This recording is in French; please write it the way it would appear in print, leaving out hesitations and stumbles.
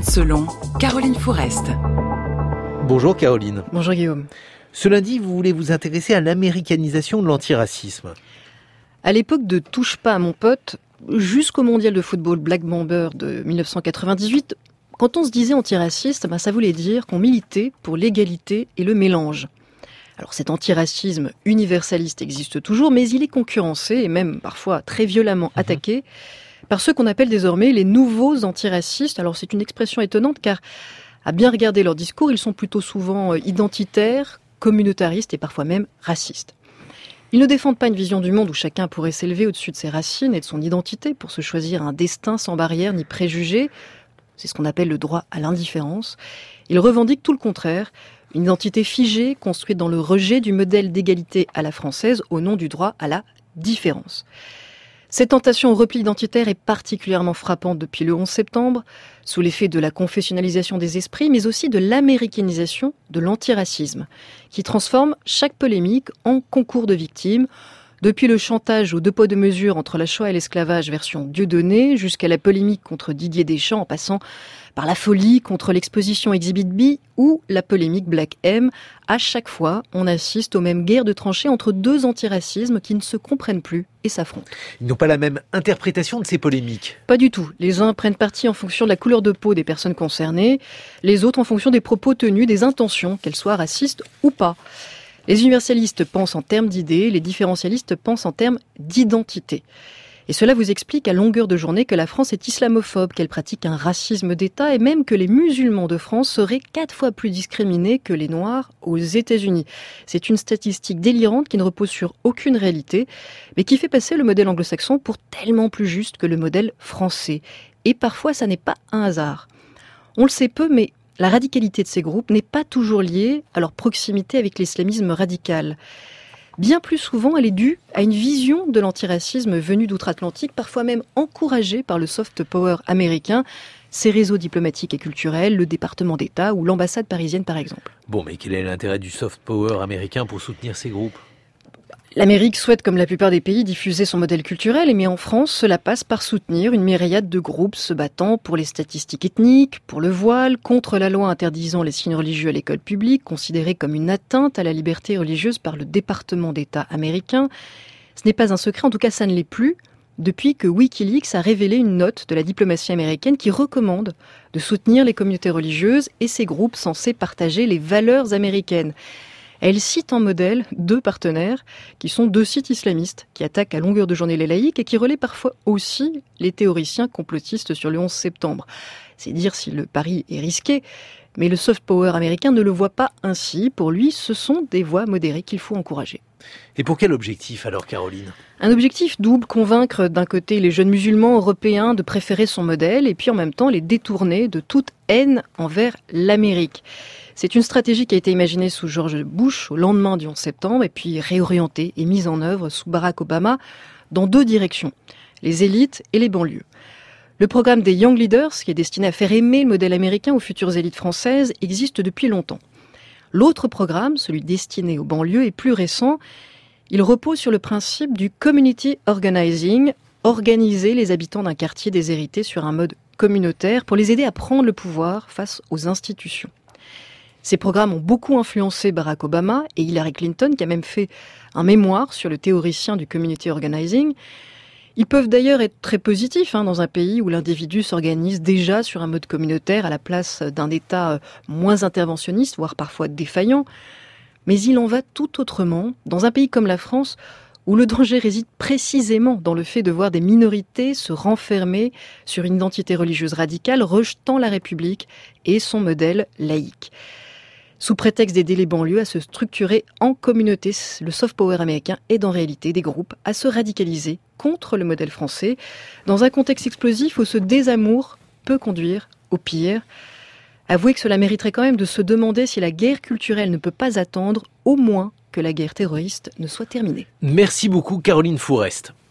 selon Caroline Fourest. Bonjour Caroline. Bonjour Guillaume. Ce lundi, vous voulez vous intéresser à l'américanisation de l'antiracisme. À l'époque de Touche pas à mon pote, jusqu'au mondial de football Black Bomber de 1998, quand on se disait antiraciste, ça voulait dire qu'on militait pour l'égalité et le mélange. Alors cet antiracisme universaliste existe toujours, mais il est concurrencé et même parfois très violemment attaqué par ceux qu'on appelle désormais les nouveaux antiracistes. Alors c'est une expression étonnante car à bien regarder leur discours, ils sont plutôt souvent identitaires, communautaristes et parfois même racistes. Ils ne défendent pas une vision du monde où chacun pourrait s'élever au-dessus de ses racines et de son identité pour se choisir un destin sans barrière ni préjugés. C'est ce qu'on appelle le droit à l'indifférence. Ils revendiquent tout le contraire, une identité figée, construite dans le rejet du modèle d'égalité à la française au nom du droit à la différence. Cette tentation au repli identitaire est particulièrement frappante depuis le 11 septembre, sous l'effet de la confessionnalisation des esprits, mais aussi de l'américanisation de l'antiracisme, qui transforme chaque polémique en concours de victimes, depuis le chantage aux deux poids deux mesures entre la Shoah et l'esclavage version Dieudonné, jusqu'à la polémique contre Didier Deschamps, en passant par la folie contre l'exposition Exhibit B ou la polémique Black M. À chaque fois, on assiste aux mêmes guerres de tranchées entre deux antiracismes qui ne se comprennent plus et s'affrontent. Ils n'ont pas la même interprétation de ces polémiques. Pas du tout. Les uns prennent parti en fonction de la couleur de peau des personnes concernées, les autres en fonction des propos tenus, des intentions, qu'elles soient racistes ou pas. Les universalistes pensent en termes d'idées, les différentialistes pensent en termes d'identité. Et cela vous explique à longueur de journée que la France est islamophobe, qu'elle pratique un racisme d'État et même que les musulmans de France seraient 4 fois plus discriminés que les Noirs aux États-Unis. C'est une statistique délirante qui ne repose sur aucune réalité, mais qui fait passer le modèle anglo-saxon pour tellement plus juste que le modèle français. Et parfois, ça n'est pas un hasard. On le sait peu, mais la radicalité de ces groupes n'est pas toujours liée à leur proximité avec l'islamisme radical. Bien plus souvent, elle est due à une vision de l'antiracisme venu d'outre-Atlantique, parfois même encouragée par le soft power américain, ses réseaux diplomatiques et culturels, le département d'État ou l'ambassade parisienne par exemple. Bon, mais quel est l'intérêt du soft power américain pour soutenir ces groupes ? L'Amérique souhaite, comme la plupart des pays, diffuser son modèle culturel, mais en France, cela passe par soutenir une myriade de groupes se battant pour les statistiques ethniques, pour le voile, contre la loi interdisant les signes religieux à l'école publique, considérée comme une atteinte à la liberté religieuse par le département d'État américain. Ce n'est pas un secret, en tout cas ça ne l'est plus, depuis que Wikileaks a révélé une note de la diplomatie américaine qui recommande de soutenir les communautés religieuses et ces groupes censés partager les valeurs américaines. Elle cite en modèle 2 partenaires qui sont 2 sites islamistes qui attaquent à longueur de journée les laïcs et qui relaient parfois aussi les théoriciens complotistes sur le 11 septembre. C'est dire si le pari est risqué, mais le soft power américain ne le voit pas ainsi. Pour lui, ce sont des voix modérées qu'il faut encourager. Et pour quel objectif alors, Caroline ? Un objectif double, convaincre d'un côté les jeunes musulmans européens de préférer son modèle et puis en même temps les détourner de toute haine envers l'Amérique. C'est une stratégie qui a été imaginée sous George Bush au lendemain du 11 septembre et puis réorientée et mise en œuvre sous Barack Obama dans 2 directions, les élites et les banlieues. Le programme des Young Leaders, qui est destiné à faire aimer le modèle américain aux futures élites françaises, existe depuis longtemps. L'autre programme, celui destiné aux banlieues, est plus récent. Il repose sur le principe du community organizing, organiser les habitants d'un quartier déshérité sur un mode communautaire pour les aider à prendre le pouvoir face aux institutions. Ces programmes ont beaucoup influencé Barack Obama et Hillary Clinton, qui a même fait un mémoire sur le théoricien du community organizing. Ils peuvent d'ailleurs être très positifs dans un pays où l'individu s'organise déjà sur un mode communautaire à la place d'un État moins interventionniste, voire parfois défaillant. Mais il en va tout autrement dans un pays comme la France, où le danger réside précisément dans le fait de voir des minorités se renfermer sur une identité religieuse radicale, rejetant la République et son modèle laïque. Sous prétexte d'aider les banlieues à se structurer en communauté, le soft power américain aide en réalité des groupes à se radicaliser contre le modèle français, dans un contexte explosif où ce désamour peut conduire au pire. Avouez que cela mériterait quand même de se demander si la guerre culturelle ne peut pas attendre au moins que la guerre terroriste ne soit terminée. Merci beaucoup Caroline Fourest.